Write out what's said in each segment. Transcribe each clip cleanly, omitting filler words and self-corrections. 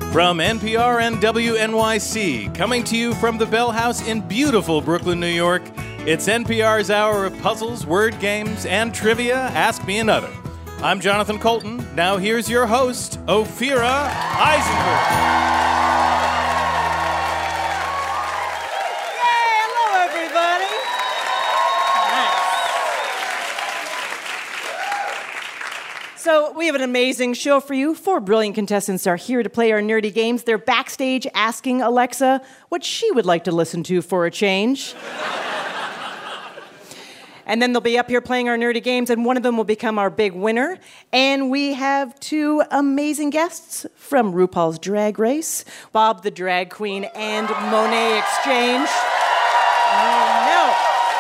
From NPR and WNYC, coming to you from the Bell House in beautiful Brooklyn, New York, it's NPR's hour of puzzles, word games, and trivia. Ask Me Another. I'm Jonathan Colton. Now here's your host, Ophira Eisenberg. So we have an amazing show for you. 4 brilliant contestants are here to play our nerdy games. They're backstage asking Alexa what she would like to listen to for a change. And then they'll be up here playing our nerdy games, and one of them will become our big winner. And we have 2 amazing guests from RuPaul's Drag Race, Bob the Drag Queen and Monet Exchange. Oh, no.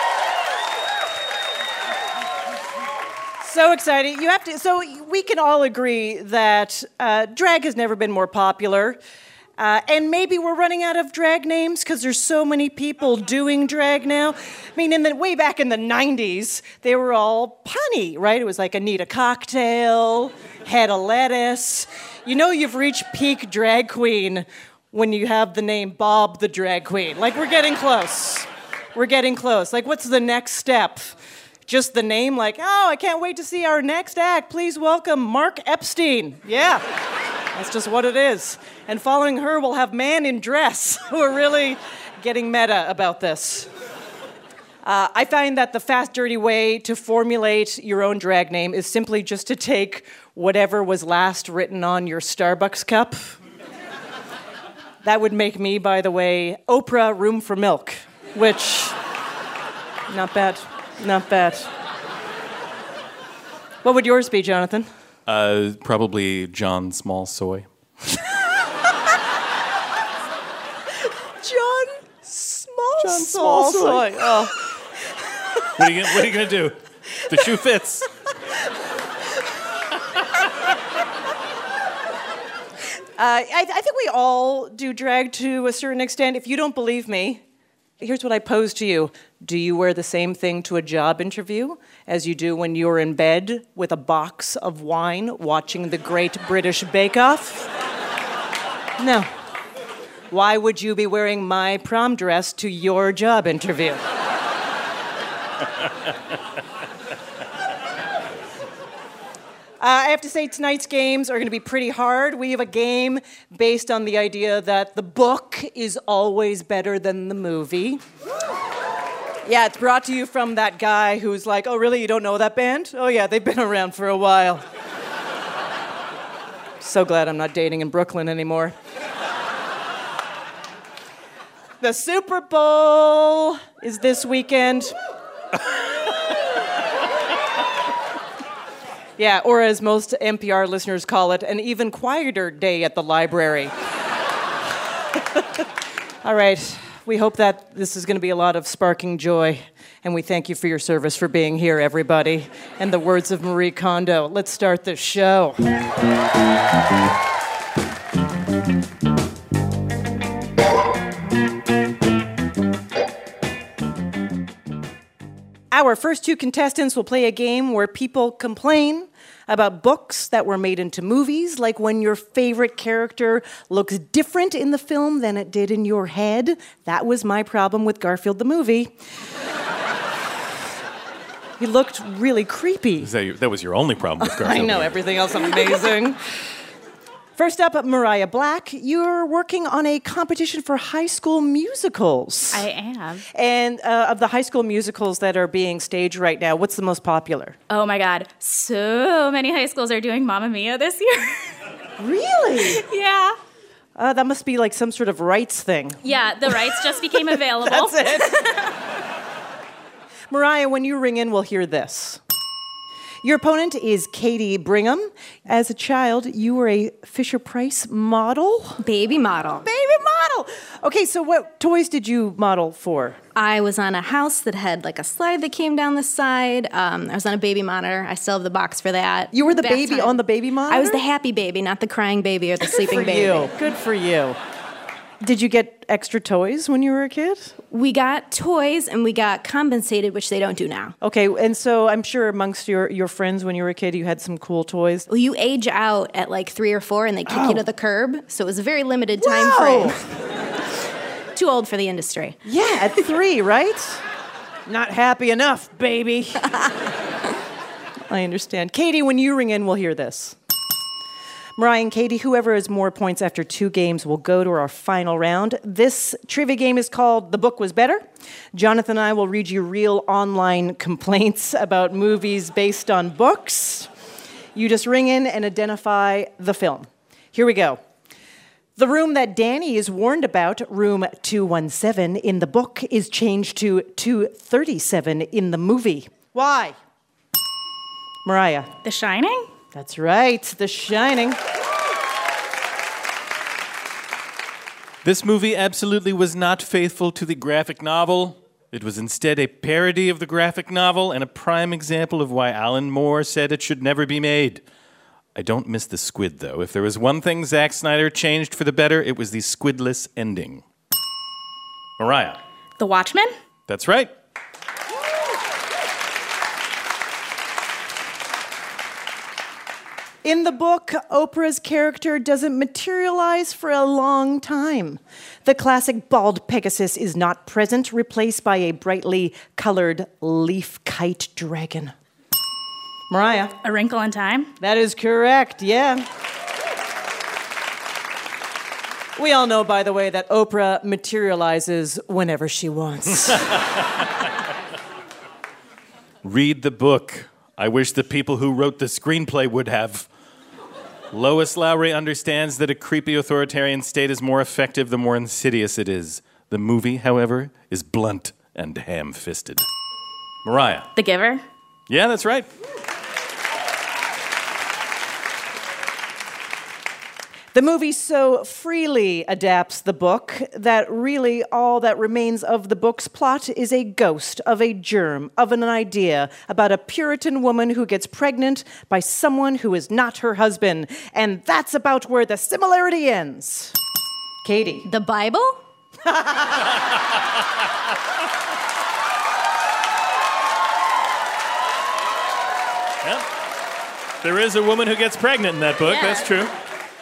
So exciting. So we can all agree that drag has never been more popular. And maybe we're running out of drag names because there's so many people doing drag now. I mean, way back in the 90s, they were all punny, right? It was like Anita Cocktail, Head of Lettuce. You know you've reached peak drag queen when you have the name Bob the Drag Queen. Like, we're getting close. We're getting close. Like, what's the next step? Just the name, like, oh, I can't wait to see our next act. Please welcome Mark Epstein. Yeah, that's just what it is. And following her, we'll have Man in Dress, who are really getting meta about this. I find that the fast, dirty way to formulate your own drag name is simply just to take whatever was last written on your Starbucks cup. That would make me, by the way, Oprah Room for Milk, which, not bad. Not bad. What would yours be, Jonathan? Probably John Small Soy. John Small Soy. Oh. What are you going to do? The shoe fits. I think we all do drag to a certain extent. If you don't believe me, here's what I pose to you. Do you wear the same thing to a job interview as you do when you're in bed with a box of wine watching the Great British Bake Off? No. Why would you be wearing my prom dress to your job interview? I have to say tonight's games are going to be pretty hard. We have a game based on the idea that the book is always better than the movie. Yeah, it's brought to you from that guy who's like, oh, really, you don't know that band? Oh, yeah, they've been around for a while. So glad I'm not dating in Brooklyn anymore. The Super Bowl is this weekend. Yeah, or as most NPR listeners call it, an even quieter day at the library. All right, we hope that this is going to be a lot of sparking joy, and we thank you for your service for being here, everybody. In the words of Marie Kondo, let's start the show. Our first 2 contestants will play a game where people complain about books that were made into movies, like when your favorite character looks different in the film than it did in your head. That was my problem with Garfield the movie. He looked really creepy. That was your only problem with Garfield? I know, everything else amazing. First up, Mariah Black, you're working on a competition for high school musicals. I am. And of the high school musicals that are being staged right now, what's the most popular? Oh my God, so many high schools are doing Mamma Mia this year. Really? Yeah. That must be like some sort of rights thing. Yeah, the rights just became available. That's it. Mariah, when you ring in, we'll hear this. Your opponent is Katie Brigham. As a child, you were a Fisher-Price model? Baby model. Baby model! Okay, so what toys did you model for? I was on a house that had like a slide that came down the side. I was on a baby monitor. I still have the box for that. You were the baby on the baby monitor? I was the happy baby, not the crying baby or the sleeping baby. Good for you. Did you get extra toys when you were a kid? We got toys and we got compensated, which they don't do now. Okay, and so I'm sure amongst your friends when you were a kid, you had some cool toys. Well, you age out at like 3 or 4 and they kick you to the curb. So it was a very limited time frame. Too old for the industry. Yeah, at 3, right? Not happy enough, baby. I understand. Katie, when you ring in, we'll hear this. Mariah and Katie, whoever has more points after 2 games will go to our final round. This trivia game is called The Book Was Better. Jonathan and I will read you real online complaints about movies based on books. You just ring in and identify the film. Here we go. The room that Danny is warned about, room 217 in the book, is changed to 237 in the movie. Why? Mariah. The Shining? That's right, The Shining. This movie absolutely was not faithful to the graphic novel. It was instead a parody of the graphic novel and a prime example of why Alan Moore said it should never be made. I don't miss the squid, though. If there was one thing Zack Snyder changed for the better, it was the squidless ending. Mariah. The Watchmen? That's right. In the book, Oprah's character doesn't materialize for a long time. The classic bald Pegasus is not present, replaced by a brightly colored leaf kite dragon. Mariah. A Wrinkle in Time? That is correct, yeah. We all know, by the way, that Oprah materializes whenever she wants. Read the book. I wish the people who wrote the screenplay would have. Lois Lowry understands that a creepy authoritarian state is more effective the more insidious it is. The movie, however, is blunt and ham-fisted. Mariah. The Giver? Yeah, that's right. The movie so freely adapts the book that really all that remains of the book's plot is a ghost of a germ, of an idea about a Puritan woman who gets pregnant by someone who is not her husband. And that's about where the similarity ends. Katie. The Bible? Yep. There is a woman who gets pregnant in that book, Yeah. That's true.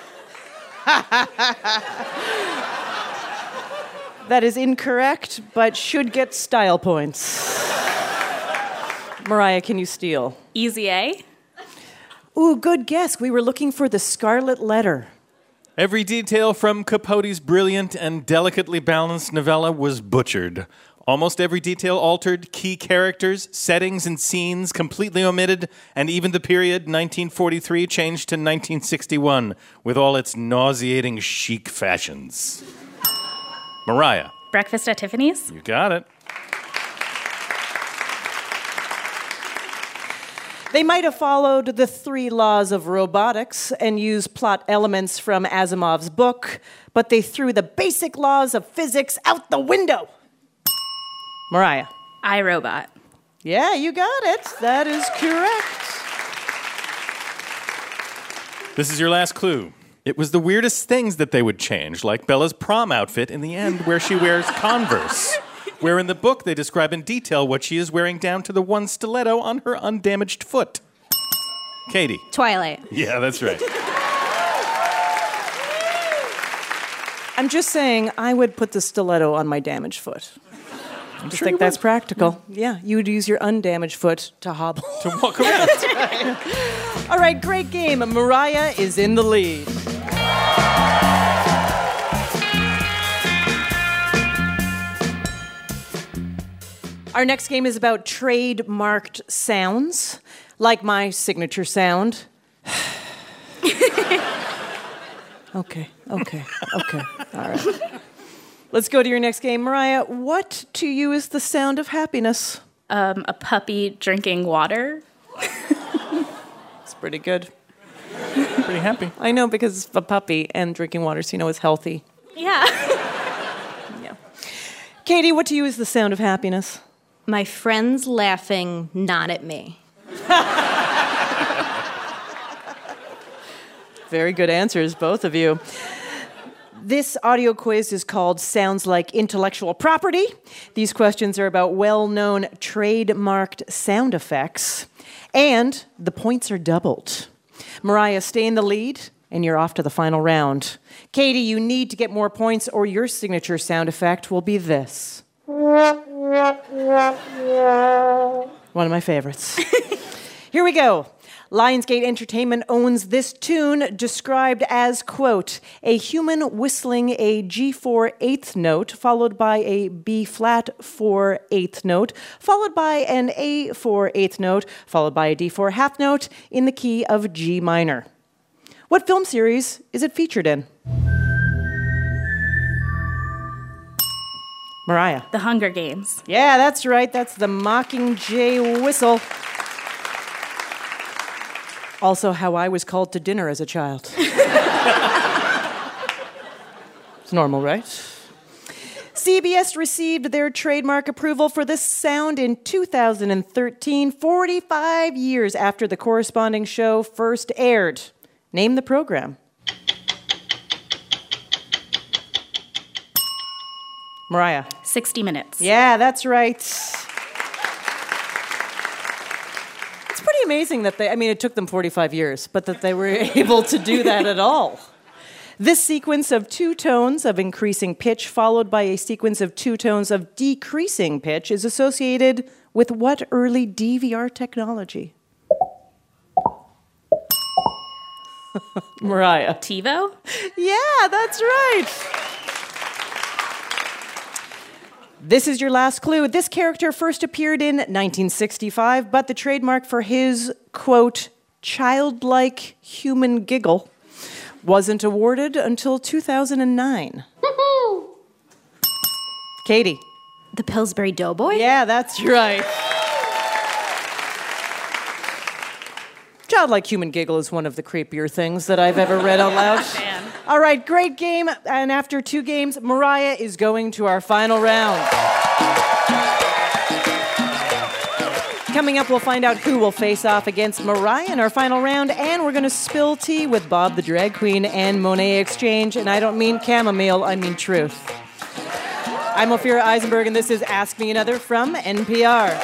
That is incorrect, but should get style points. Mariah, can you steal? Easy A? Ooh, good guess. We were looking for The Scarlet Letter. Every detail from Capote's brilliant and delicately balanced novella was butchered. Almost every detail altered, key characters, settings, and scenes completely omitted, and even the period 1943 changed to 1961, with all its nauseating chic fashions. Mariah. Breakfast at Tiffany's? You got it. They might have followed the 3 laws of robotics and used plot elements from Asimov's book, but they threw the basic laws of physics out the window. Mariah. iRobot. Yeah, you got it. That is correct. This is your last clue. It was the weirdest things that they would change, like Bella's prom outfit in the end where she wears Converse, where in the book they describe in detail what she is wearing down to the one stiletto on her undamaged foot. Katie. Twilight. Yeah, that's right. I'm just saying I would put the stiletto on my damaged foot. I just think that's practical. Yeah, you would use your undamaged foot to hobble. To walk around. All right, great game. Mariah is in the lead. Our next game is about trademarked sounds, like my signature sound. Okay. All right. Let's go to your next game. Mariah, what to you is the sound of happiness? A puppy drinking water? It's pretty good. Pretty happy. I know, because it's a puppy and drinking water, so you know it's healthy. Yeah. Yeah. Katie, what to you is the sound of happiness? My friends laughing, not at me. Very good answers, both of you. This audio quiz is called Sounds Like Intellectual Property. These questions are about well-known trademarked sound effects. And the points are doubled. Mariah, stay in the lead, and you're off to the final round. Katie, you need to get more points, or your signature sound effect will be this. One of my favorites. Here we go. Lionsgate Entertainment owns this tune, described as, quote, a human whistling a G4 eighth note, followed by a B-flat 4 eighth note, followed by an A4 eighth note, followed by a D4 half note in the key of G minor. What film series is it featured in? Mariah. The Hunger Games. Yeah, that's right. That's the Mockingjay whistle. Also, how I was called to dinner as a child. It's normal, right? CBS received their trademark approval for this sound in 2013, 45 years after the corresponding show first aired. Name the program. Mariah. 60 Minutes. Yeah, that's right. It's pretty amazing that it took them 45 years, but that they were able to do that at all. This sequence of two tones of increasing pitch followed by a sequence of two tones of decreasing pitch is associated with what early DVR technology? Mariah. TiVo? Yeah, that's right. This is your last clue. This character first appeared in 1965, but the trademark for his, quote, childlike human giggle wasn't awarded until 2009. Katie. The Pillsbury Doughboy? Yeah, that's right. Childlike human giggle is one of the creepier things that I've ever read out loud. All right, great game. And after 2 games, Mariah is going to our final round. Coming up, we'll find out who will face off against Mariah in our final round, and we're going to spill tea with Bob the Drag Queen and Monet Exchange. And I don't mean chamomile, I mean truth. I'm Ophira Eisenberg, and this is Ask Me Another from NPR.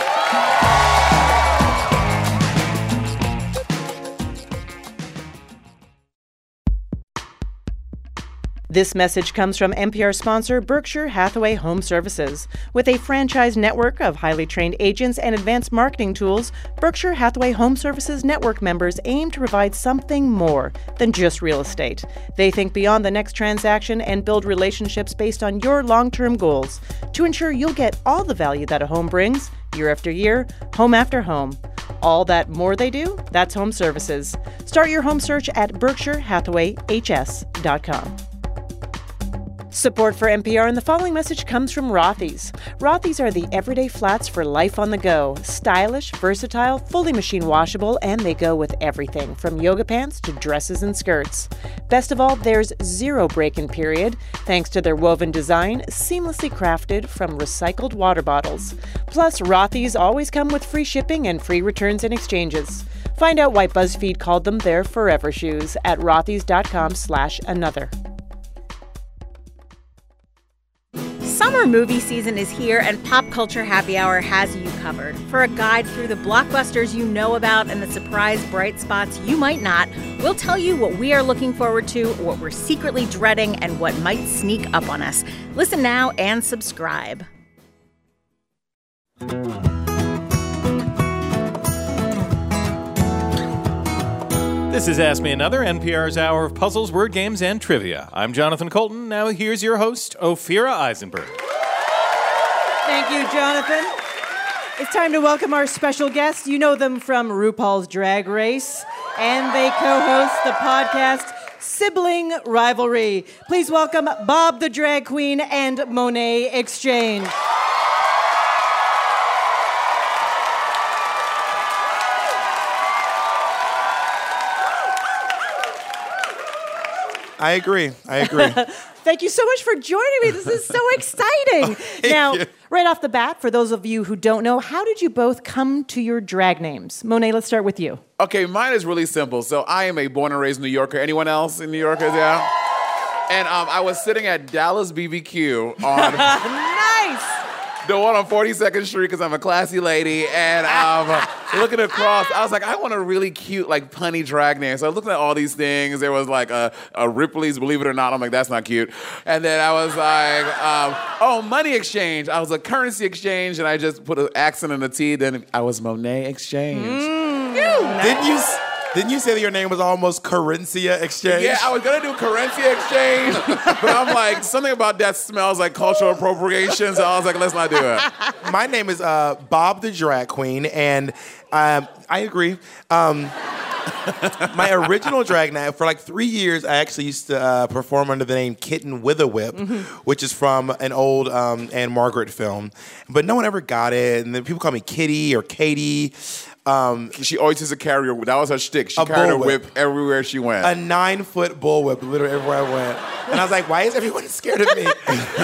This message comes from NPR sponsor Berkshire Hathaway Home Services. With a franchise network of highly trained agents and advanced marketing tools, Berkshire Hathaway Home Services network members aim to provide something more than just real estate. They think beyond the next transaction and build relationships based on your long-term goals to ensure you'll get all the value that a home brings, year after year, home after home. All that more they do, that's home services. Start your home search at berkshirehathawayhs.com. Support for NPR and the following message comes from Rothy's. Rothy's are the everyday flats for life on the go. Stylish, versatile, fully machine washable, and they go with everything from yoga pants to dresses and skirts. Best of all, there's zero break-in period, thanks to their woven design, seamlessly crafted from recycled water bottles. Plus, Rothy's always come with free shipping and free returns and exchanges. Find out why BuzzFeed called them their forever shoes at rothys.com/another. Summer movie season is here, and Pop Culture Happy Hour has you covered. For a guide through the blockbusters you know about and the surprise bright spots you might not, we'll tell you what we are looking forward to, what we're secretly dreading, and what might sneak up on us. Listen now and subscribe. This is Ask Me Another, NPR's hour of puzzles, word games, and trivia. I'm Jonathan Colton. Now here's your host, Ophira Eisenberg. Thank you, Jonathan. It's time to welcome our special guests. You know them from RuPaul's Drag Race, and they co-host the podcast Sibling Rivalry. Please welcome Bob the Drag Queen and Monet Exchange. I agree. Thank you so much for joining me. This is so exciting. Now, right off the bat, for those of you who don't know, how did you both come to your drag names? Monet, let's start with you. Okay, mine is really simple. So I am a born and raised New Yorker. Anyone else in New York? Yeah. And I was sitting at Dallas BBQ on Nice. the one on 42nd Street because I'm a classy lady. And looking across, I was like, I want a really cute, like, punny drag name. So I was looking at all these things. There was like a Ripley's, believe it or not. I'm like, that's not cute. And then I was like, Money Exchange. I was a currency exchange, and I just put an accent in the T. Then I was Monet Exchange. Nice. Didn't you say that your name was almost Corinthia Exchange? Yeah, I was gonna do Corinthia Exchange, but I'm like, something about that smells like cultural appropriation, so I was like, let's not do it. My name is Bob the Drag Queen, and I agree. My original drag name, for like 3 years, I actually used to perform under the name Kitten with a Whip, which is from an old Anne Margaret film. But no one ever got it, and then people call me Kitty or Katie. She always used to carry her. That was her shtick. She carried her whip everywhere she went. A 9-foot bullwhip, literally everywhere I went. And I was like, why is everyone scared of me?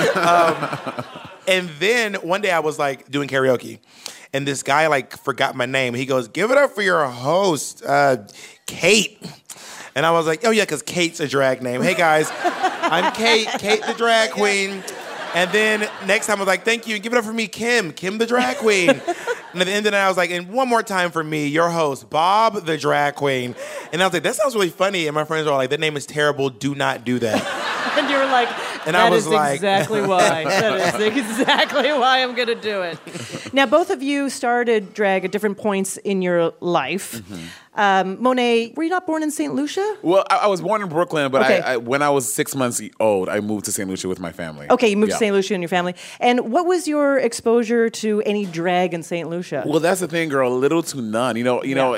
And then one day I was like doing karaoke, and this guy like forgot my name. He goes, "Give it up for your host, Kate." And I was like, "Oh yeah, because Kate's a drag name. Hey guys, I'm Kate the drag queen." And then next time I was like, "Thank you. Give it up for me, Kim the drag queen." And at the end of the night, I was like, "And one more time for me, your host, Bob the drag queen." And I was like, "That sounds really funny." And my friends were all like, "That name is terrible. Do not do that." And you were like, And I was like, exactly why. That is exactly why I'm going to do it. Now, both of you started drag at different points in your life. Monet, were you not born in St. Lucia? Well, I was born in Brooklyn, but Okay. I when I was 6 months old, I moved to St. Lucia with my family. Okay, you moved Yeah. to St. Lucia and your family. And what was your exposure to any drag in St. Lucia? Well, that's the thing, girl. Little to none. You know.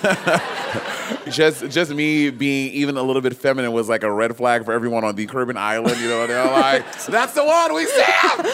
just me being even a little bit feminine was like a red flag for everyone on the Caribbean island. You know, they're like, "That's the one we see."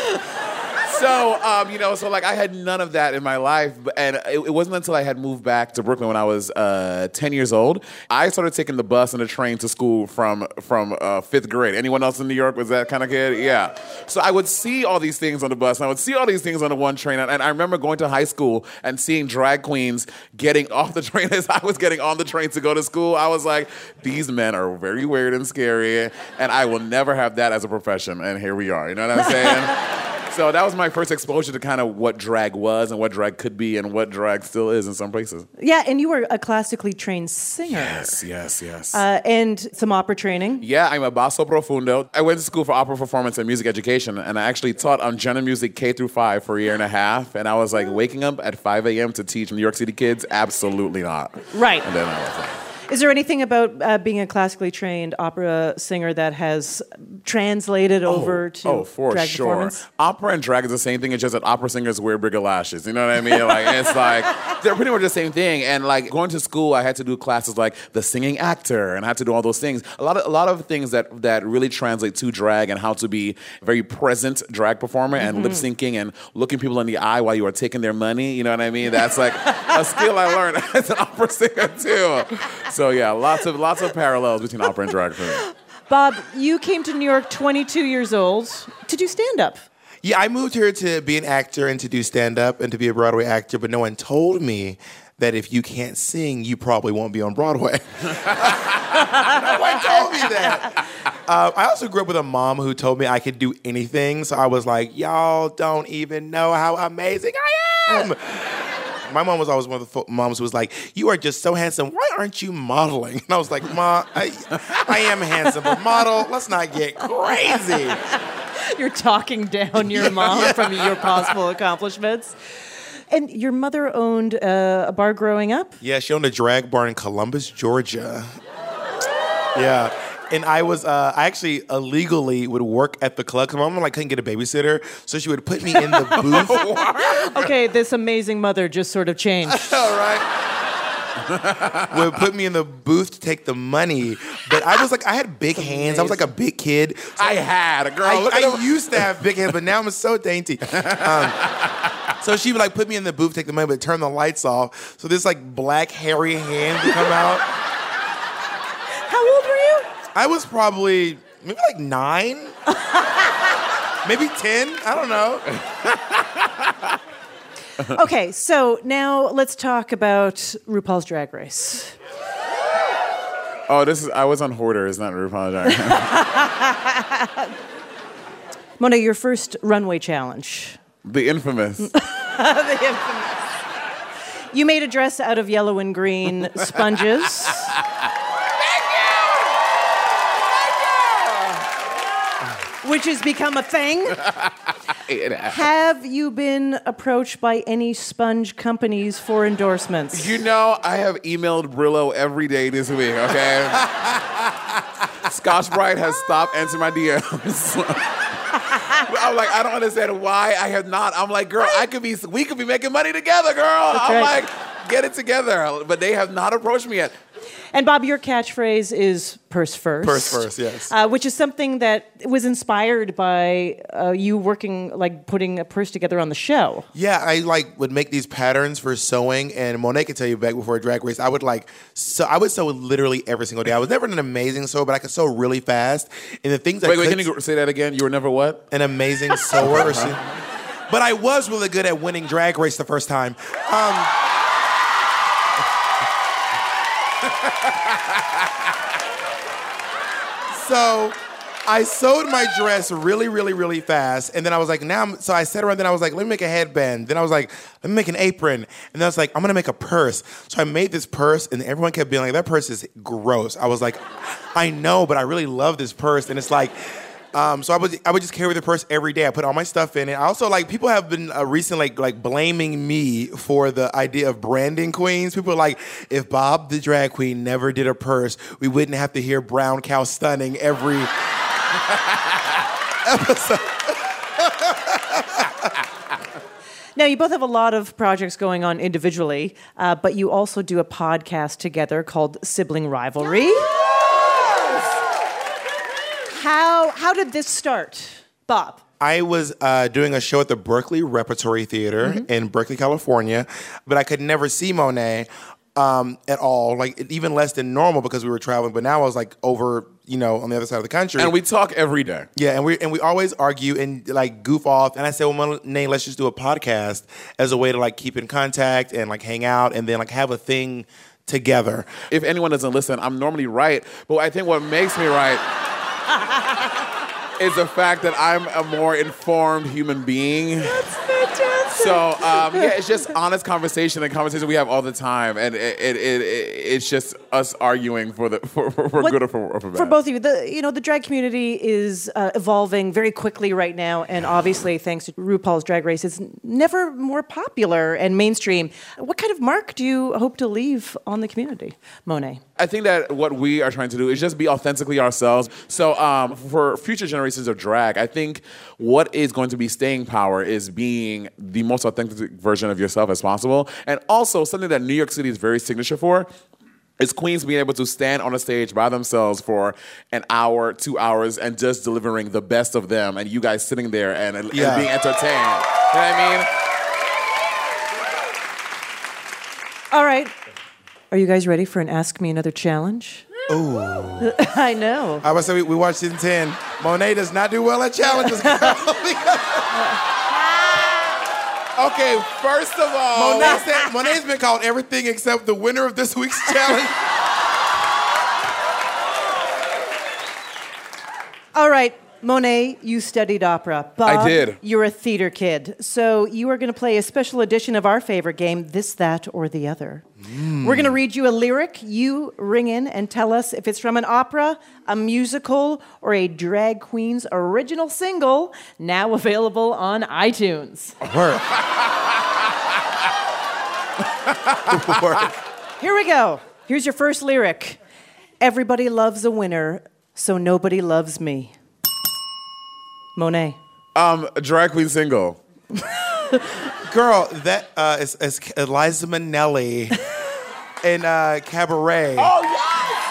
So, so like I had none of that in my life, and it wasn't until I had moved back to Brooklyn when I was 10 years old. I started taking the bus and the train to school from 5th grade. Anyone else in New York was that kind of kid? Yeah. So I would see all these things on the bus, and I would see all these things on the one train, and I remember going to high school and seeing drag queens getting off the train as I was getting on the train to go to school. I was like, these men are very weird and scary, and I will never have that as a profession, and here we are. You know what I'm saying? So that was my first exposure to kind of what drag was and what drag could be and what drag still is in some places. Yeah, and you were a classically trained singer. Yes. And some opera training. Yeah, I'm a basso profundo. I went to school for opera performance and music education, and I actually taught on general music K through 5 for a year and a half. And I was like, waking up at 5 a.m. to teach New York City kids? Absolutely not. Right. And then I was like... Is there anything about being a classically trained opera singer that has translated over to for drag sure. performance? Opera and drag is the same thing. It's just that opera singers wear bigger lashes. You know what I mean? Like it's like they're pretty much the same thing. And like going to school, I had to do classes like the singing actor, and I had to do all those things. A lot of things that really translate to drag and how to be a very present drag performer and lip syncing and looking people in the eye while you are taking their money. You know what I mean? That's like a skill I learned as an opera singer too. So yeah, lots of parallels between opera and drag for me. Bob, you came to New York 22 years old to do stand-up. Yeah, I moved here to be an actor and to do stand-up and to be a Broadway actor, but no one told me that if you can't sing, you probably won't be on Broadway. No one told me that. I also grew up with a mom who told me I could do anything, so I was like, y'all don't even know how amazing I am. My mom was always one of the moms who was like, "You are just so handsome. Why aren't you modeling?" And I was like, "Ma, I am handsome, but model, let's not get crazy." You're talking down your mom from your possible accomplishments. And your mother owned a bar growing up? Yeah, she owned a drag bar in Columbus, Georgia. Yeah. And I actually illegally would work at the club because my mom couldn't get a babysitter, so she would put me in the booth. Okay, this amazing mother just sort of changed. All right. Would put me in the booth to take the money, but I had big hands. I was like a big kid. So I had a girl. I used to have big hands, but now I'm so dainty. So she would put me in the booth, take the money, but turn the lights off. So this black hairy hand would come out. How old were you? I was probably maybe 9, maybe 10. I don't know. Okay, so now let's talk about RuPaul's Drag Race. Oh, I was on Hoarders, not RuPaul Drag Race. Monet, your first runway challenge. The infamous. The infamous. You made a dress out of yellow and green sponges. Which has become a thing. Have you been approached by any sponge companies for endorsements? You know, I have emailed Brillo every day this week, okay? Scotch-Brite has stopped answering my DMs. I'm like, I don't understand why I have not. I'm like, girl, we could be making money together, girl. That's I'm right. like, get it together. But they have not approached me yet. And Bob, your catchphrase is purse first. Purse first, yes. Which is something that was inspired by you working, like putting a purse together on the show. Yeah, I would make these patterns for sewing, and Monet could tell you back before Drag Race, I would sew literally every single day. I was never an amazing sewer, but I could sew really fast. And the things Wait, can you say that again? You were never what? An amazing sewer. But I was really good at winning Drag Race the first time. So I sewed my dress really, really, really fast. And then I was like, so I sat around, then I was like, let me make a headband. Then I was like, let me make an apron. And then I was like, I'm gonna make a purse. So I made this purse, and everyone kept being like, that purse is gross. I was like, I know, but I really love this purse. And it's like, so I would just carry the purse every day. I put all my stuff in it. I also people have been recently blaming me for the idea of branding queens. People are like, if Bob the drag queen never did a purse, we wouldn't have to hear Brown Cow Stunning every episode. Now, you both have a lot of projects going on individually, but you also do a podcast together called Sibling Rivalry. How did this start, Bob? I was doing a show at the Berkeley Repertory Theater in Berkeley, California, but I could never see Monet at all, even less than normal because we were traveling. But now I was over, on the other side of the country. And we talk every day. Yeah, and we always argue and goof off. And I said, well, Monet, let's just do a podcast as a way to keep in contact and hang out and then have a thing together. If anyone doesn't listen, I'm normally right, but I think what makes me right is the fact that I'm a more informed human being. That's fantastic. So, it's just honest conversation and conversation we have all the time. And it's just us arguing for good or for bad. For both of you, the drag community is evolving very quickly right now. And obviously, thanks to RuPaul's Drag Race, it's never more popular and mainstream. What kind of mark do you hope to leave on the community, Monet? I think that what we are trying to do is just be authentically ourselves. So for future generations of drag, I think what is going to be staying power is being the most authentic version of yourself as possible. And also something that New York City is very signature for is queens being able to stand on a stage by themselves for an hour, 2 hours, and just delivering the best of them, and you guys sitting there and being entertained. You know what I mean? All right. Are you guys ready for an Ask Me Another challenge? Ooh. I know. I was say we watched season 10. Monet does not do well at challenges. Okay, first of all, Monet's been called everything except the winner of this week's challenge. All right, Monet, you studied opera. Bob, I did. You're a theater kid. So you are going to play a special edition of our favorite game, This, That, or the Other. We're going to read you a lyric. You ring in and tell us if it's from an opera, a musical, or a drag queen's original single, now available on iTunes. Word. Word. Here we go. Here's your first lyric. Everybody loves a winner, so nobody loves me. Monet. A drag queen single. Girl, that is Eliza Minnelli in Cabaret. Oh, yes!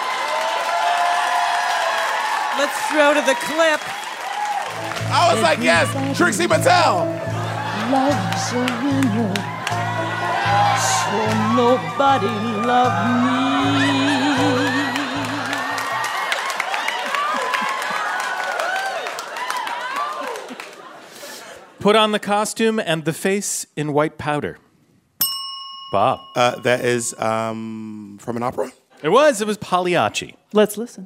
Let's throw to the clip. I was like, yes, Trixie Mattel. Loves a winner, so nobody loved me. Put on the costume and the face in white powder. Bob. That is from an opera? It was Pagliacci. Let's listen.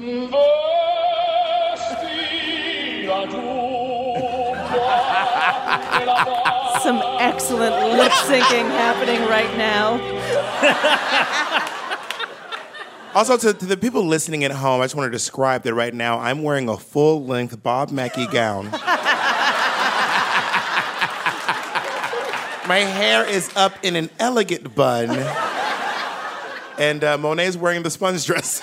Some excellent lip syncing happening right now. Also, to the people listening at home, I just want to describe that right now I'm wearing a full-length Bob Mackie gown. My hair is up in an elegant bun. And Monet's wearing the sponge dress.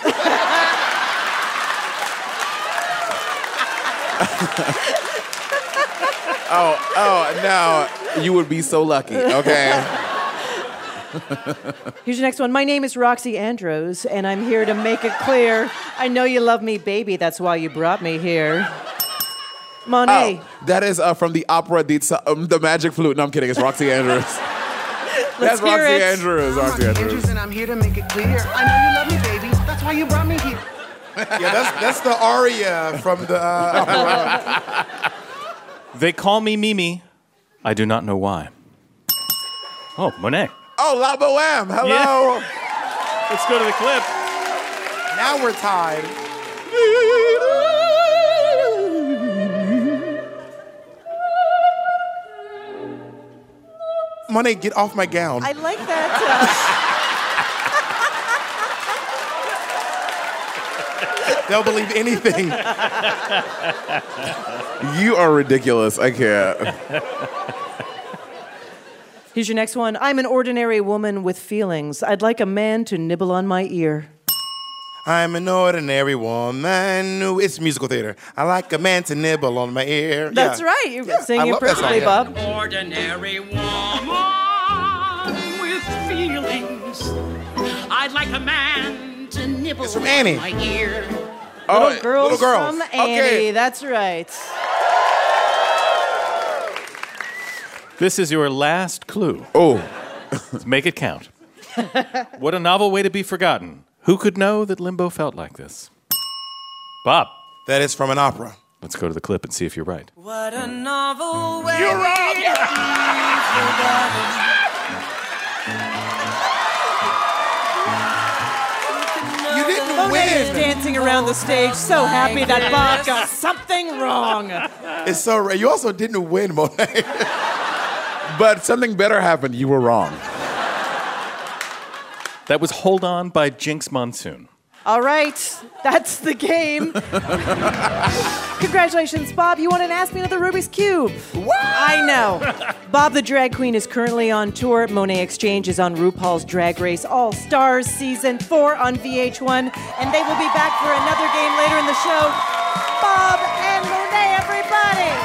Oh, no. You would be so lucky, okay? Here's your next one. My name is Roxy Andrews, and I'm here to make it clear. I know you love me, baby. That's why you brought me here. Monet. Oh, that is from the opera, The Magic Flute. No, I'm kidding. It's Roxy Andrews. Let's That's Roxy hear it. Andrews. Roxy Andrews. And I'm here to make it clear. I know you love me, baby. That's why you brought me here. Yeah, that's the aria from the opera. They call me Mimi. I do not know why. Oh, Monet. Oh, La Boheme. Hello. Yeah. Let's go to the clip. Now we're tied. Monet, get off my gown. I like that. They'll believe anything. You are ridiculous. I can't. Here's your next one. I'm an ordinary woman with feelings. I'd like a man to nibble on my ear. I'm an ordinary woman. It's musical theater. I like a man to nibble on my ear. That's Yeah. right. You're Yeah, I singing love that perfectly, song. Bob. Ordinary woman with feelings. I'd like a man to nibble It's from Annie. on my ear. Little girls Little Girls. from Annie. Okay. That's right. This is your last clue. Oh. Let's make it count. What a novel way to be forgotten. Who could know that Limbo felt like this? Bob. That is from an opera. Let's go to the clip and see if you're right. What a novel way. You're wrong. You didn't Monet is win. dancing around the stage, so happy that Bob got something wrong. It's so rare. You also didn't win, Monet. But something better happened. You were wrong. That was Hold On by Jinx Monsoon. All right, that's the game. Congratulations, Bob. You won an Ask Me Another Rubik's Cube. What? I know. Bob the Drag Queen is currently on tour. Monet Exchange is on RuPaul's Drag Race All Stars Season 4 on VH1. And they will be back for another game later in the show. Bob and Monet, everybody.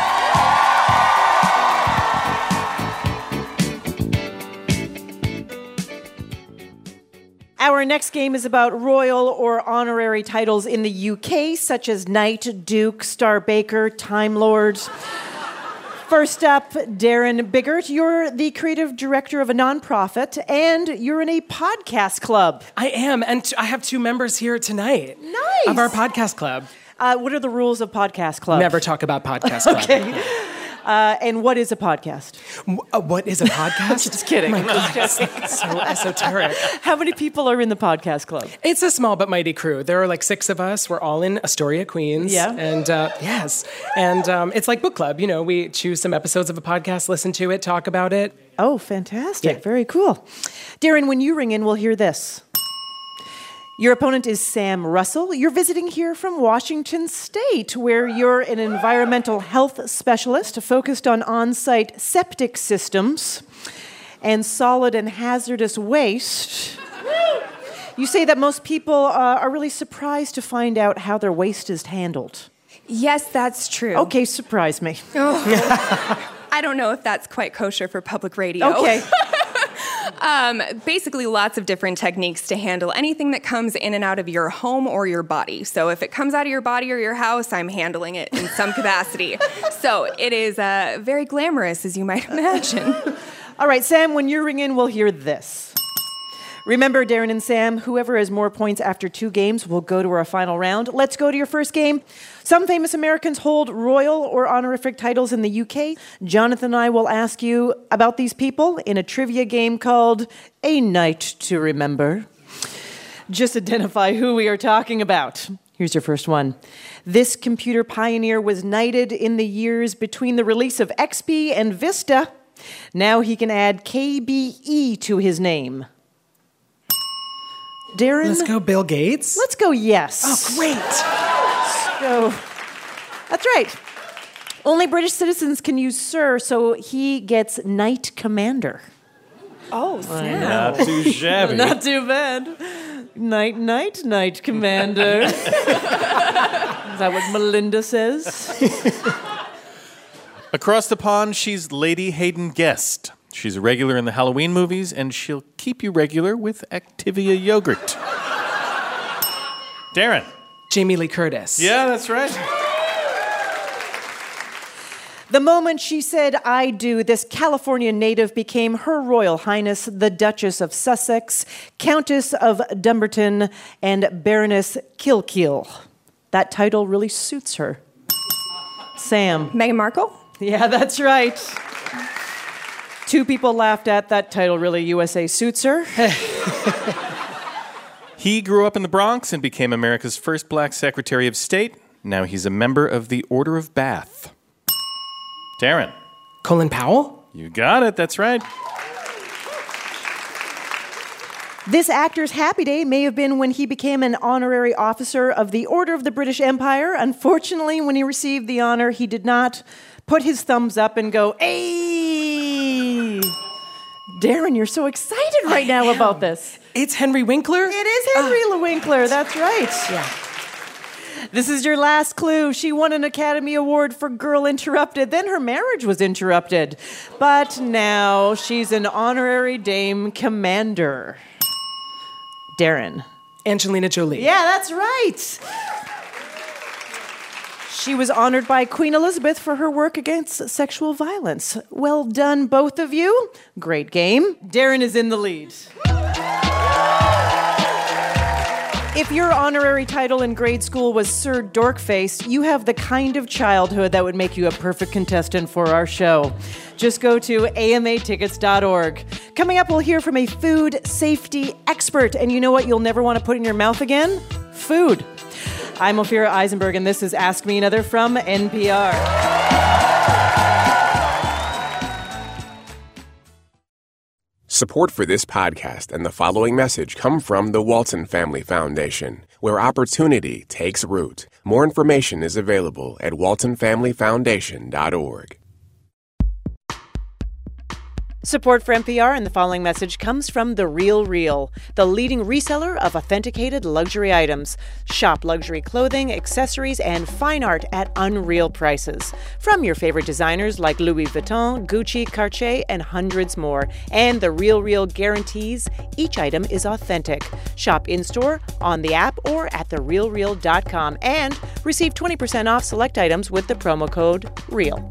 Our next game is about royal or honorary titles in the UK, such as Knight, Duke, Star Baker, Time Lord. First up, Darren Biggert. You're the creative director of a nonprofit, and you're in a podcast club. I am, and I have two members here tonight. Nice. Of our podcast club. What are the rules of podcast club? Never talk about podcast club. Okay. And what is a podcast? What is a podcast? Just kidding. My God, it's so esoteric. How many people are in the podcast club? It's a small but mighty crew. There are like 6 of us. We're all in Astoria, Queens. Yeah. And yes. And it's like book club. You know, we choose some episodes of a podcast, listen to it, talk about it. Oh, fantastic. Yeah. Very cool. Darren, when you ring in, we'll hear this. Your opponent is Sam Russell. You're visiting here from Washington State, where you're an environmental health specialist focused on on-site septic systems and solid and hazardous waste. You say that most people are really surprised to find out how their waste is handled. Yes, that's true. Okay, surprise me. I don't know if that's quite kosher for public radio. Okay. Basically, lots of different techniques to handle anything that comes in and out of your home or your body. So if it comes out of your body or your house, I'm handling it in some capacity. So it is very glamorous, as you might imagine. All right, Sam, when you ring in, we'll hear this. Remember, Darren and Sam, whoever has more points after 2 games will go to our final round. Let's go to your first game. Some famous Americans hold royal or honorific titles in the UK. Jonathan and I will ask you about these people in a trivia game called A Night to Remember. Just identify who we are talking about. Here's your first one. This computer pioneer was knighted in the years between the release of XP and Vista. Now he can add KBE to his name. Darren? Let's go Bill Gates. Let's go yes. Oh, great. So, that's right. Only British citizens can use Sir, so he gets Knight Commander. Oh, snap. Not too shabby. Not too bad. Knight Commander. Is that what Melinda says? Across the pond, she's Lady Hayden Guest. She's a regular in the Halloween movies, and she'll keep you regular with Activia yogurt. Darren. Jamie Lee Curtis. Yeah, that's right. The moment she said, I do, this California native became Her Royal Highness, the Duchess of Sussex, Countess of Dumbarton, and Baroness Kilkeel. That title really suits her. Sam. Meghan Markle? Yeah, that's right. 2 people laughed at that title really USA suits her. He grew up in the Bronx and became America's first black Secretary of State. Now he's a member of the Order of Bath. Darren. Colin Powell? You got it, that's right. This actor's happy day may have been when he became an honorary officer of the Order of the British Empire. Unfortunately, when he received the honor, he did not put his thumbs up and go, "Hey!" Darren, you're so excited right now about this. It's Henry Winkler? It is Henry Winkler, that's right. Yeah. This is your last clue. She won an Academy Award for Girl Interrupted. Then her marriage was interrupted. But now she's an honorary Dame Commander. Darren. Angelina Jolie. Yeah, that's right. She was honored by Queen Elizabeth for her work against sexual violence. Well done, both of you. Great game. Darren is in the lead. If your honorary title in grade school was Sir Dorkface, you have the kind of childhood that would make you a perfect contestant for our show. Just go to amatickets.org. Coming up, we'll hear from a food safety expert. And you know what you'll never want to put in your mouth again? Food. I'm Ophira Eisenberg, and this is Ask Me Another from NPR. Support for this podcast and the following message come from the Walton Family Foundation, where opportunity takes root. More information is available at waltonfamilyfoundation.org. Support for NPR and the following message comes from The Real Real, the leading reseller of authenticated luxury items. Shop luxury clothing, accessories, and fine art at unreal prices. From your favorite designers like Louis Vuitton, Gucci, Cartier, and hundreds more. And The Real Real guarantees each item is authentic. Shop in-store, on the app, or at therealreal.com. And receive 20% off select items with the promo code REAL.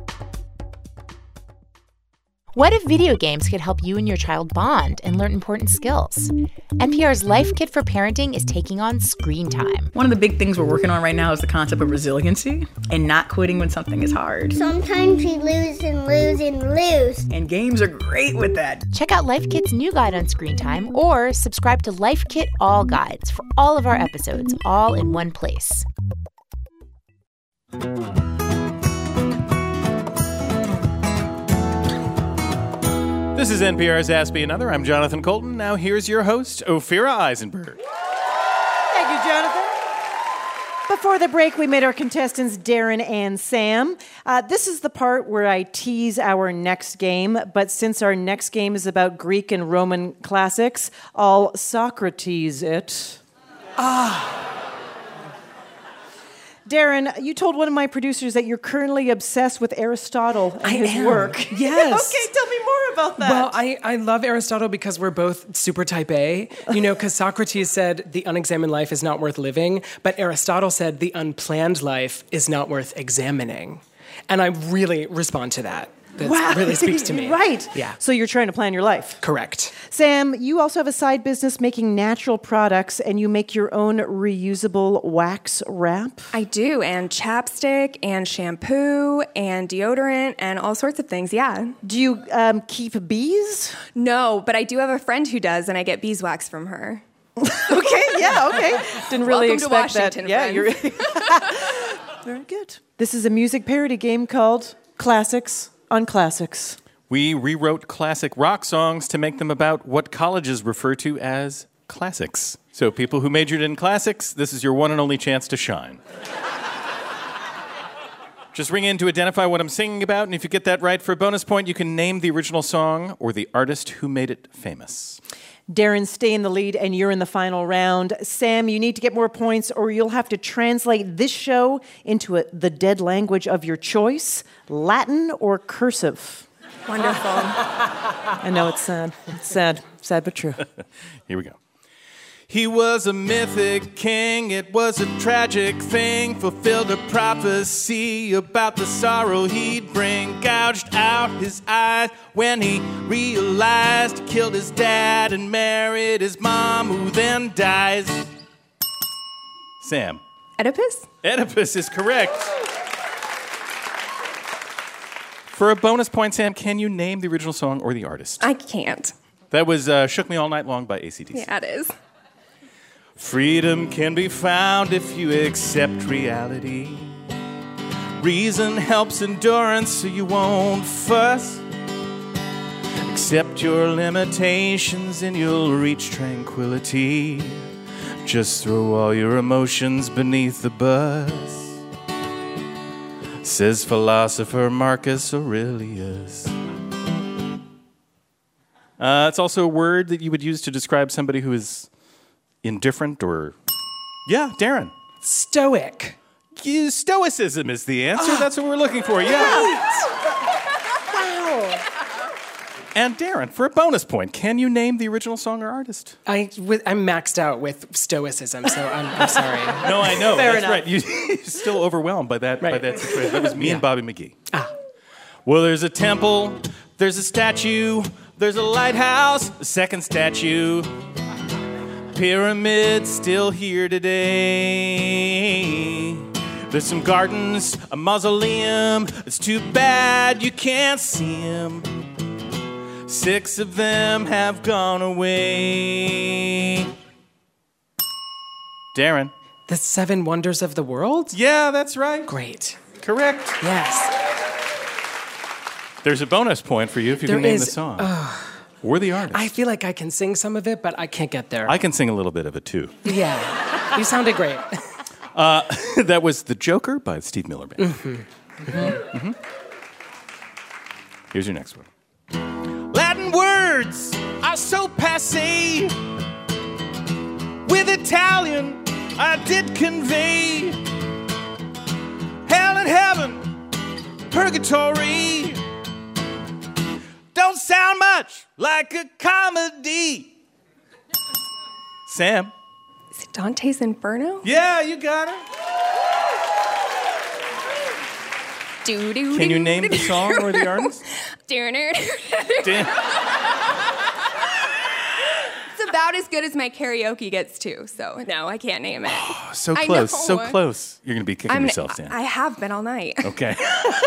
What if video games could help you and your child bond and learn important skills? NPR's Life Kit for Parenting is taking on screen time. One of the big things we're working on right now is the concept of resiliency and not quitting when something is hard. Sometimes we lose and lose and lose. And games are great with that. Check out Life Kit's new guide on screen time or subscribe to Life Kit All Guides for all of our episodes, all in one place. This is NPR's Ask Me Another. I'm Jonathan Colton. Now here's your host, Ophira Eisenberg. Thank you, Jonathan. Before the break, we met our contestants, Darren and Sam. This is the part where I tease our next game, but since our next game is about Greek and Roman classics, I'll Socrates it. Darren, you told one of my producers that you're currently obsessed with Aristotle and his work. Yes. Okay, tell me more about that. Well, I love Aristotle because we're both super type A. You know, because Socrates said the unexamined life is not worth living, but Aristotle said the unplanned life is not worth examining. And I really respond to that. That really speaks to me. Right. Yeah. So you're trying to plan your life. Correct. Sam, you also have a side business making natural products, and you make your own reusable wax wrap. I do, and chapstick, and shampoo, and deodorant, and all sorts of things, yeah. Do you keep bees? No, but I do have a friend who does, and I get beeswax from her. Okay, yeah, okay. Didn't really Welcome to expect that. Washington, Yeah, friends. you're very good. This is a music parody game called Classics on Classics. We rewrote classic rock songs to make them about what colleges refer to as classics. So people who majored in classics, this is your one and only chance to shine. Just ring in to identify what I'm singing about, and if you get that right, for a bonus point, you can name the original song or the artist who made it famous. Darren, stay in the lead, and you're in the final round. Sam, you need to get more points, or you'll have to translate this show into the dead language of your choice, Latin or cursive. Wonderful. I know it's sad. It's sad. Sad but true. Here we go. He was a mythic king, it was a tragic thing, fulfilled a prophecy about the sorrow he'd bring, gouged out his eyes when he realized he killed his dad and married his mom, who then dies. Sam. Oedipus? Oedipus is correct. For a bonus point, Sam, can you name the original song or the artist? I can't. That was Shook Me All Night Long by AC/DC. Yeah, it is. Freedom can be found if you accept reality. Reason helps endurance so you won't fuss. Accept your limitations and you'll reach tranquility. Just throw all your emotions beneath the bus, says philosopher Marcus Aurelius. It's also a word that you would use to describe somebody who is indifferent or... Yeah, Darren. Stoic. Stoicism is the answer. That's what we're looking for. Yeah. Wow. And Darren, for a bonus point, can you name the original song or artist? I'm maxed out with stoicism, so I'm sorry. No, I know. Fair That's enough. right. You're still overwhelmed by that situation. That was me and Bobby McGee. Ah. Well, there's a temple, there's a statue, there's a lighthouse, a second statue. Pyramids still here today. There's some gardens, a mausoleum. It's too bad you can't see them. 6 of them have gone away. Darren. The 7 Wonders of the World? Yeah, that's right. Great. Correct. Yes. There's a bonus point for you if you can name the song. Or the artist. I feel like I can sing some of it, but I can't get there. I can sing a little bit of it, too. Yeah. You sounded great. That was The Joker by Steve Miller Band. Here's your next one. Latin words are so passé. With Italian, I did convey hell and heaven, purgatory. Don't sound much like a comedy. Sam. Is it Dante's Inferno? Yeah, you got it. Can you name the song or the artist? It's about as good as my karaoke gets to, so no, I can't name it. So I close, know. so close. You're going to be kicking yourself, Sam. I have been all night. Okay.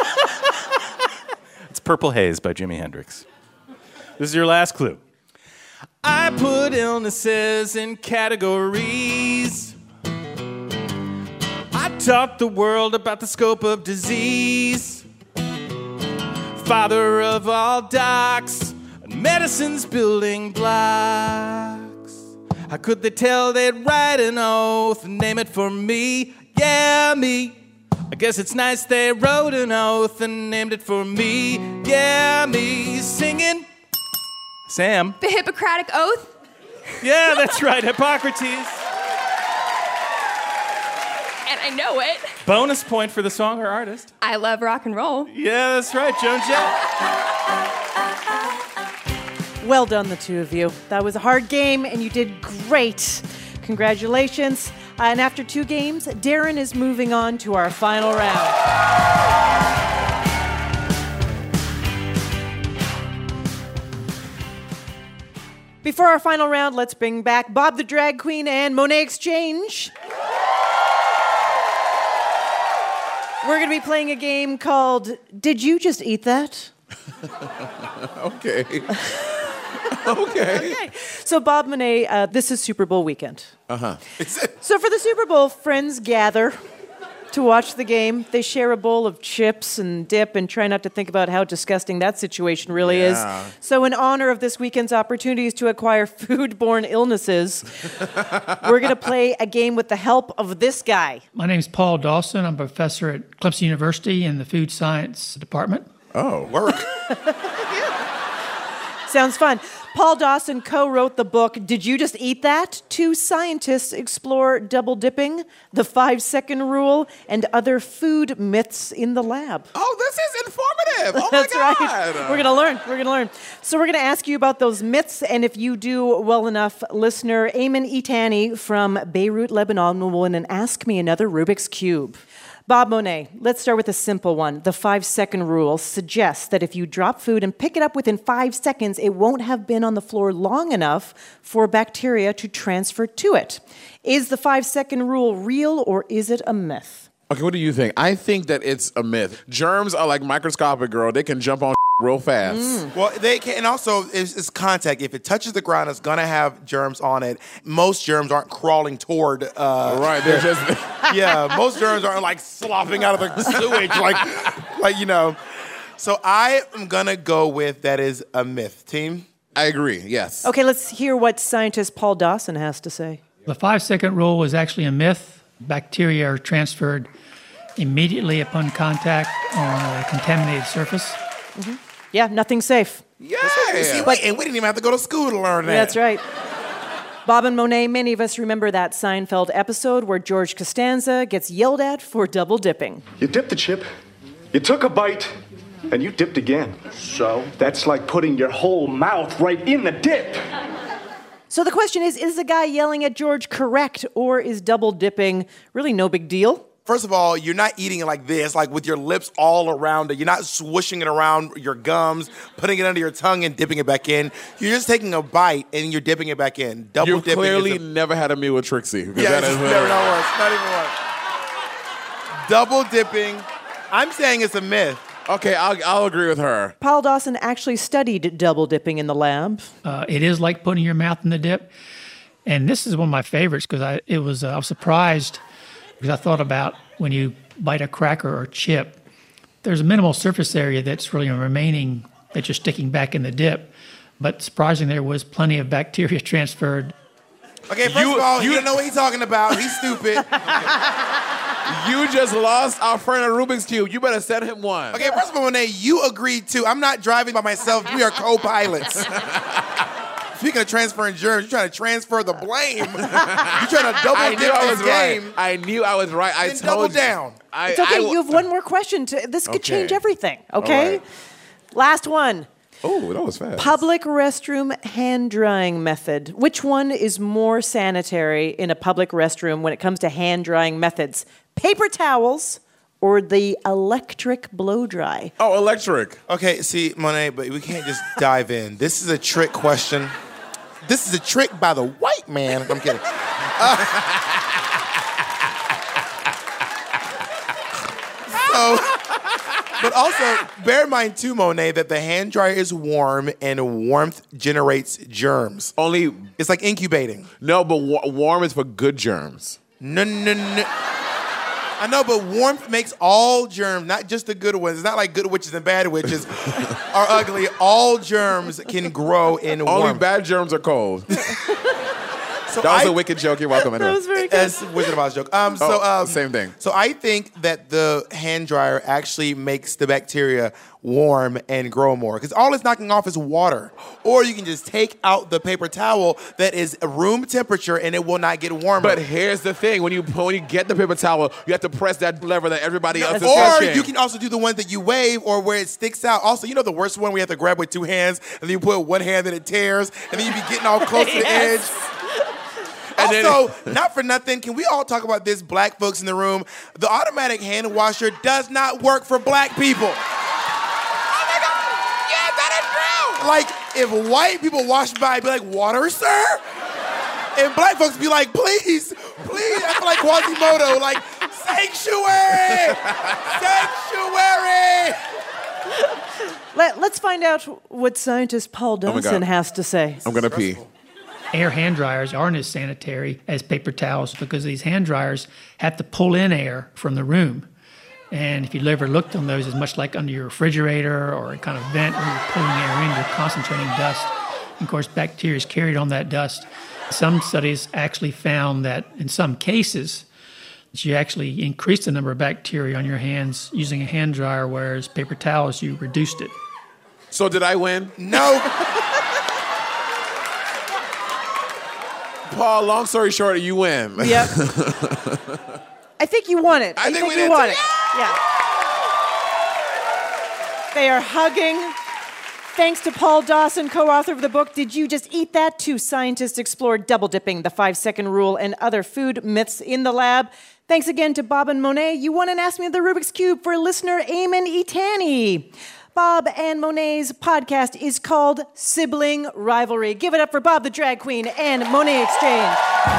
It's Purple Haze by Jimi Hendrix. This is your last clue. I put illnesses in categories. I taught the world about the scope of disease. Father of all docs, and medicine's building blocks. How could they tell they'd write an oath and name it for me? Yeah, me. I guess it's nice they wrote an oath and named it for me. Yeah, me. Singing. Sam. The Hippocratic Oath? Yeah, that's right. Hippocrates. And I know it. Bonus point for the song or artist. I love rock and roll. Yeah, that's right. Joan Jett. Well done, the two of you. That was a hard game, and you did great. Congratulations. And after 2 games, Darren is moving on to our final round. Before our final round, let's bring back Bob the Drag Queen and Monet Exchange. We're going to be playing a game called Did You Just Eat That? Okay. Okay. Okay. So, Bob Monet, this is Super Bowl weekend. Uh-huh. So for the Super Bowl, friends gather to watch the game. They share a bowl of chips and dip and try not to think about how disgusting that situation really is. So in honor of this weekend's opportunities to acquire foodborne illnesses, we're going to play a game with the help of this guy. My name's Paul Dawson. I'm a professor at Clemson University in the Food Science Department. Oh, work. Sounds fun. Paul Dawson co-wrote the book, Did You Just Eat That? Two scientists explore double dipping, the 5-second rule, and other food myths in the lab. Oh, this is informative. Oh, That's my God. right. We're going to learn. So we're going to ask you about those myths, and if you do well enough, listener Ayman Itani from Beirut, Lebanon will win an Ask Me Another Rubik's Cube. Bob Monet, let's start with a simple one. The 5-second rule suggests that if you drop food and pick it up within 5 seconds, it won't have been on the floor long enough for bacteria to transfer to it. Is the 5-second rule real or is it a myth? Okay, what do you think? I think that it's a myth. Germs are like microscopic, girl. They can jump on real fast. Well, they can, and also it's contact. If it touches the ground, it's gonna have germs on it. Most germs aren't crawling toward. Right, they're just. Yeah, most germs aren't like slopping out of the sewage, like you know. So I am gonna go with that is a myth. Team, I agree. Yes. Okay, let's hear what scientist Paul Dawson has to say. The 5-second rule was actually a myth. Bacteria are transferred immediately upon contact on a contaminated surface. Mm-hmm. Yeah, nothing's safe. Yeah. See, and we didn't even have to go to school to learn that. That's right. Bob and Monet, many of us remember that Seinfeld episode where George Costanza gets yelled at for double dipping. You dipped the chip, you took a bite, and you dipped again. So? That's like putting your whole mouth right in the dip. So the question is the guy yelling at George correct, or is double dipping really no big deal? First of all, you're not eating it like this, like with your lips all around it. You're not swooshing it around your gums, putting it under your tongue and dipping it back in. You're just taking a bite and you're dipping it back in. Double You've dipping. clearly never had a meal with Trixie. Yeah, never, not once, not even once. Double dipping. I'm saying it's a myth. Okay, I'll agree with her. Paul Dawson actually studied double dipping in the lab. It is like putting your mouth in the dip. And this is one of my favorites because I was surprised because I thought about when you bite a cracker or chip, there's a minimal surface area that's really remaining that you're sticking back in the dip. But surprisingly, there was plenty of bacteria transferred. Okay, first of all, you don't know what he's talking about. He's stupid. You just lost our friend a Rubik's Cube. You better send him one. Okay, first of all, Monet, you agreed too. I'm not driving by myself. We are co-pilots. Speaking of transferring germs, you're trying to transfer the blame. You're trying to double dip this game. Right. I knew I was right. I told double you. down. It's okay. You have one more question. This could change everything. Okay? Right. Last one. Oh, that was fast. Public restroom hand drying method. Which one is more sanitary in a public restroom when it comes to hand drying methods? Paper towels or the electric blow dry? Oh, electric. Okay, see, Monet, but we can't just dive in. This is a trick question. This is a trick by the white man. I'm kidding. But also, bear in mind too, Monet, that the hand dryer is warm and warmth generates germs. It's like incubating. No, but warm is for good germs. No. I know, but warmth makes all germs, not just the good ones. It's not like good witches and bad witches are ugly. All germs can grow in warmth. Only bad germs are cold. That was a wicked joke. You're welcome. That was very good. That's Wizard of Oz joke. Same thing. So I think that the hand dryer actually makes the bacteria warm and grow more because all it's knocking off is water. Or you can just take out the paper towel that is room temperature and it will not get warmer. But here's the thing: when you get the paper towel, you have to press that lever that everybody else is Or touching. you can also do the ones that you wave or where it sticks out. Also, you know the worst one where you have to grab with two hands and then you put one hand and it tears and then you be getting all close to the edge. Also, not for nothing, can we all talk about this, black folks in the room? The automatic hand washer does not work for black people. Oh my God! Yeah, that is true! Like, if white people wash by, I'd be like, water, sir? And black folks be like, please, I feel like Quasimodo, like, sanctuary! Sanctuary! Let's find out what scientist Paul Dawson has to say. I'm going to pee. air hand dryers aren't as sanitary as paper towels because these hand dryers have to pull in air from the room. And if you ever looked on those, it's much like under your refrigerator or a kind of vent where you're pulling air in, you're concentrating dust. And of course, bacteria is carried on that dust. Some studies actually found that in some cases, you actually increased the number of bacteria on your hands using a hand dryer, whereas paper towels, you reduced it. So did I win? No. Paul, long story short, you win. Yep. I think you won it. I think we you did won too. it. Yeah. They are hugging. Thanks to Paul Dawson, co-author of the book, Did You Just Eat That? Two scientists explore double-dipping, the 5-second rule, and other food myths in the lab. Thanks again to Bob and Monet. You won an Ask Me the Rubik's Cube for listener Eamon Itani. Bob and Monet's podcast is called Sibling Rivalry. Give it up for Bob the Drag Queen and Monet Exchange.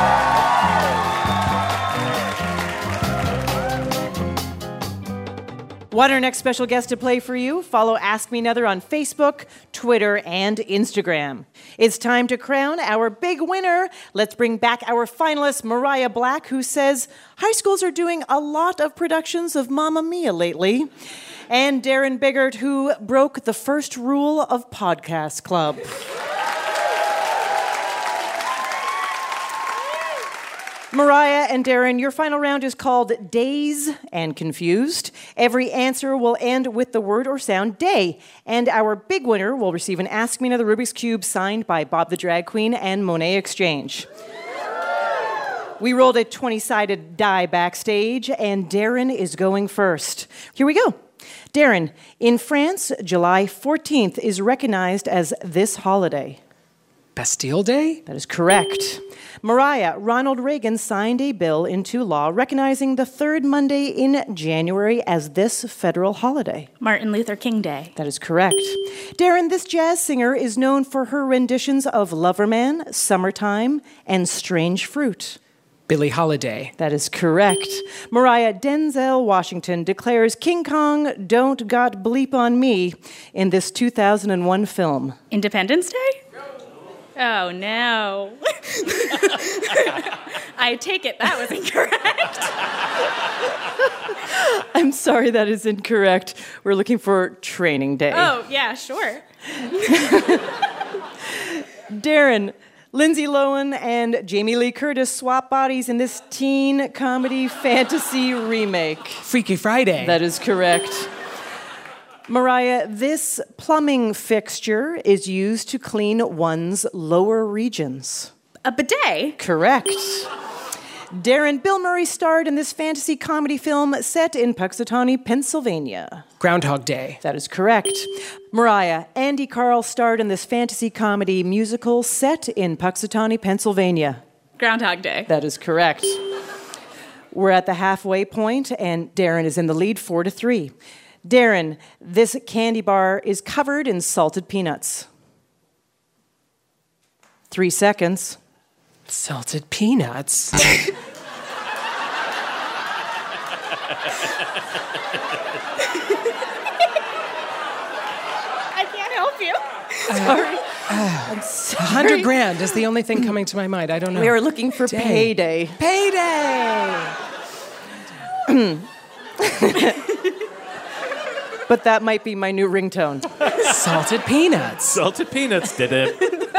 Want our next special guest to play for you? Follow Ask Me Another on Facebook, Twitter, and Instagram. It's time to crown our big winner. Let's bring back our finalist, Mariah Black, who says high schools are doing a lot of productions of Mamma Mia lately. And Darren Biggert, who broke the first rule of Podcast Club. Mariah and Darren, your final round is called Days and Confused. Every answer will end with the word or sound day. And our big winner will receive an Ask Me Another Rubik's Cube signed by Bob the Drag Queen and Monet Exchange. We rolled a 20-sided die backstage, and Darren is going first. Here we go. Darren, in France, July 14th is recognized as this holiday. Bastille Day? That is correct. Mariah, Ronald Reagan signed a bill into law recognizing the third Monday in January as this federal holiday. Martin Luther King Day. That is correct. Darren, this jazz singer is known for her renditions of Loverman, Summertime, and Strange Fruit. Billie Holiday. That is correct. Mariah, Denzel Washington declares King Kong don't got bleep on me in this 2001 film. Independence Day? Oh, no. I take it that was incorrect. I'm sorry, that is incorrect. We're looking for Training Day. Oh, yeah, sure. Darren, Lindsay Lohan and Jamie Lee Curtis swap bodies in this teen comedy fantasy remake. Freaky Friday. That is correct. Mariah, this plumbing fixture is used to clean one's lower regions. A bidet? Correct. Darren, Bill Murray starred in this fantasy comedy film set in Puxatawney, Pennsylvania. Groundhog Day. That is correct. Mariah, Andy Karl starred in this fantasy comedy musical set in Puxatawney, Pennsylvania. Groundhog Day. That is correct. We're at the halfway point, and Darren is in the lead 4-3. Darren, this candy bar is covered in salted peanuts. 3 seconds. Salted peanuts? I can't help you. Sorry. I'm sorry. 100 grand is the only thing coming to my mind. I don't know. We are looking for payday. Payday! But that might be my new ringtone. Salted peanuts. Salted peanuts did it.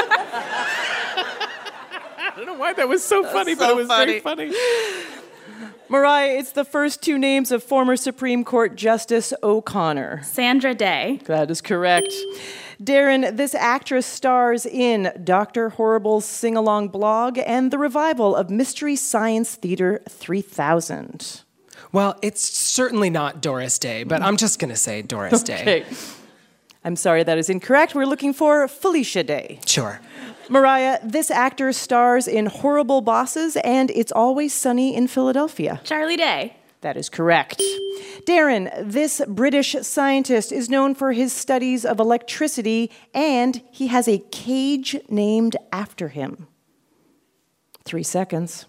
I don't know why that was so funny, but it was very funny. Mariah, it's the first two names of former Supreme Court Justice O'Connor. Sandra Day. That is correct. Darren, this actress stars in Dr. Horrible's sing-along blog and the revival of Mystery Science Theater 3000. Well, it's certainly not Doris Day, but I'm just going to say Doris Day. Okay. I'm sorry, that is incorrect. We're looking for Felicia Day. Sure. Mariah, this actor stars in Horrible Bosses and It's Always Sunny in Philadelphia. Charlie Day. That is correct. Darren, this British scientist is known for his studies of electricity, and he has a cage named after him. 3 seconds.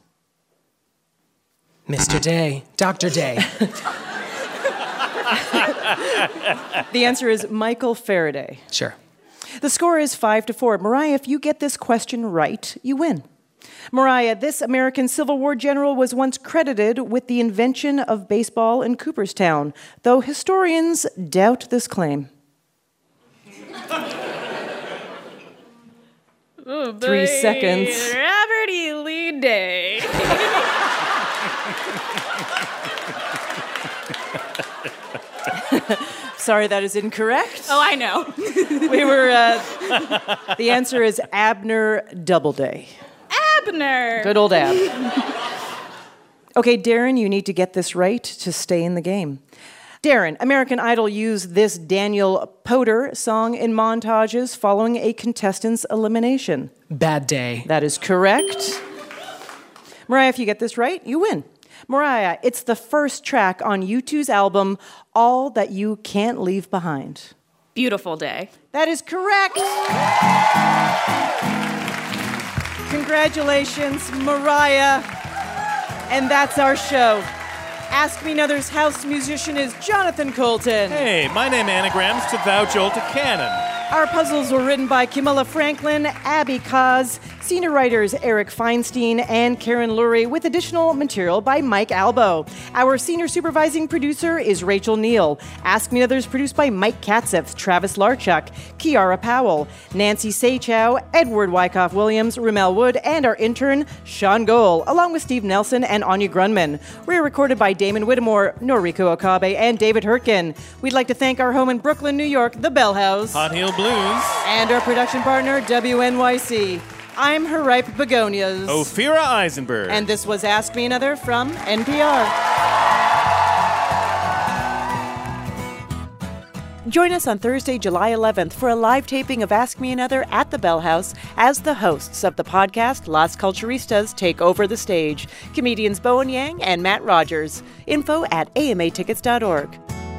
Mr. Day. Dr. Day. The answer is Michael Faraday. Sure. The score is 5-4. Mariah, if you get this question right, you win. Mariah, this American Civil War general was once credited with the invention of baseball in Cooperstown, though historians doubt this claim. Oh, 3 seconds. Robert E. Lee Day. Sorry, that is incorrect. Oh, I know. The answer is Abner Doubleday. Abner. Good old Ab. Okay, Darren, you need to get this right to stay in the game. Darren, American Idol used this Daniel Potter song in montages following a contestant's elimination. Bad Day. That is correct. Mariah, if you get this right, you win. Mariah, it's the first track on U2's album, All That You Can't Leave Behind. Beautiful Day. That is correct. Congratulations, Mariah. And that's our show. Ask Me Another's house musician is Jonathan Colton. Hey, my name anagrams to Thou Jolt a Cannon. Our puzzles were written by Camilla Franklin, Abby Kaz, senior writers Eric Feinstein and Karen Lurie, with additional material by Mike Albo. Our senior supervising producer is Rachel Neal. Ask Me Another is produced by Mike Katzef, Travis Larchuk, Kiara Powell, Nancy Saychow, Edward Wyckoff Williams, Ramel Wood, and our intern, Sean Gohl, along with Steve Nelson and Anya Grunman. We're recorded by Damon Whittemore, Noriko Okabe, and David Hurtgen. We'd like to thank our home in Brooklyn, New York, the Bell House. Hot Heel Blues. And our production partner, WNYC. I'm her ripe begonias. Ophira Eisenberg. And this was Ask Me Another from NPR. Join us on Thursday, July 11th for a live taping of Ask Me Another at the Bell House as the hosts of the podcast Las Culturistas take over the stage. Comedians Bowen Yang and Matt Rogers. Info at amatickets.org.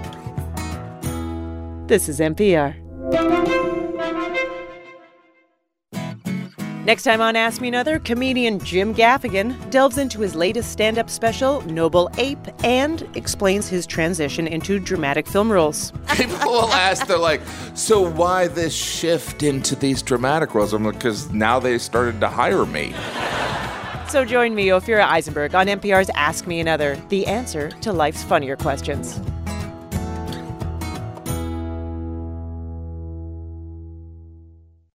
This is NPR. Next time on Ask Me Another, comedian Jim Gaffigan delves into his latest stand-up special, Noble Ape, and explains his transition into dramatic film roles. People will ask, they're like, so why this shift into these dramatic roles? I'm like, because now they started to hire me. So join me, Ophira Eisenberg, on NPR's Ask Me Another, the answer to life's funnier questions.